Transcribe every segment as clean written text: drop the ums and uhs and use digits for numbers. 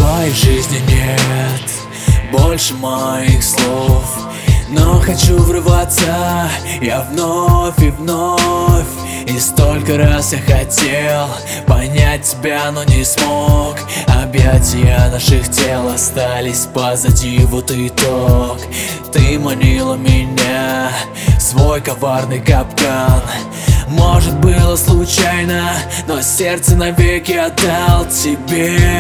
моей жизни нет больше моих слов, но хочу врываться я вновь и вновь. И столько раз я хотел понять тебя, но не смог. Объятия наших тел остались позади, вот итог. Ты манила меня в свой коварный капкан. Может, было случайно, но сердце навеки отдал тебе.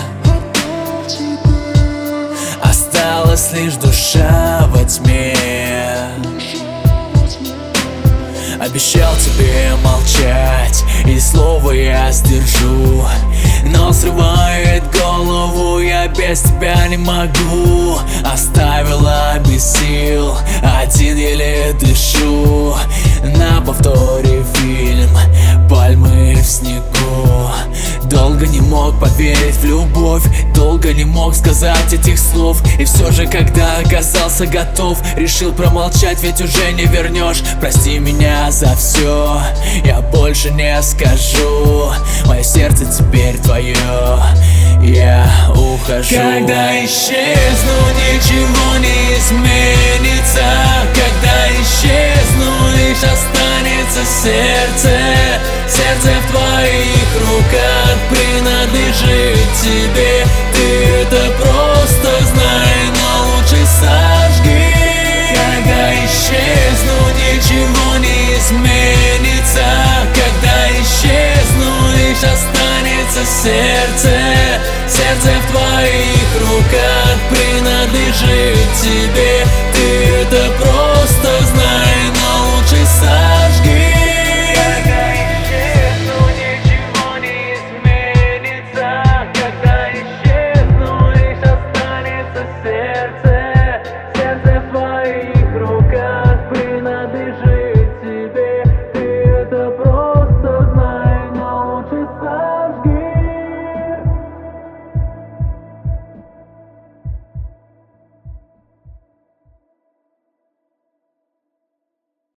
Осталась лишь душа во тьме. Обещал тебе молчать, и слово я сдержу, но срывает голову, я без тебя не могу. Оставила без сил, один еле дышу. На повторе фильм «Пальмы в снегу». Долго не мог поверить в любовь, долго не мог сказать этих слов. И все же, когда оказался готов, решил промолчать, ведь уже не вернешь. Прости меня за все, я больше не скажу. Мое сердце теперь твое, я ухожу. Когда исчезну, ничего не изменится. Когда исчезну, лишь останется сердце. Сердце в твоих руках принадлежит тебе. Ты это просто знай, но лучше сожги. Когда исчезну, ничего не изменится. Когда исчезну, лишь останется сердце. Сердце в твоих руках принадлежит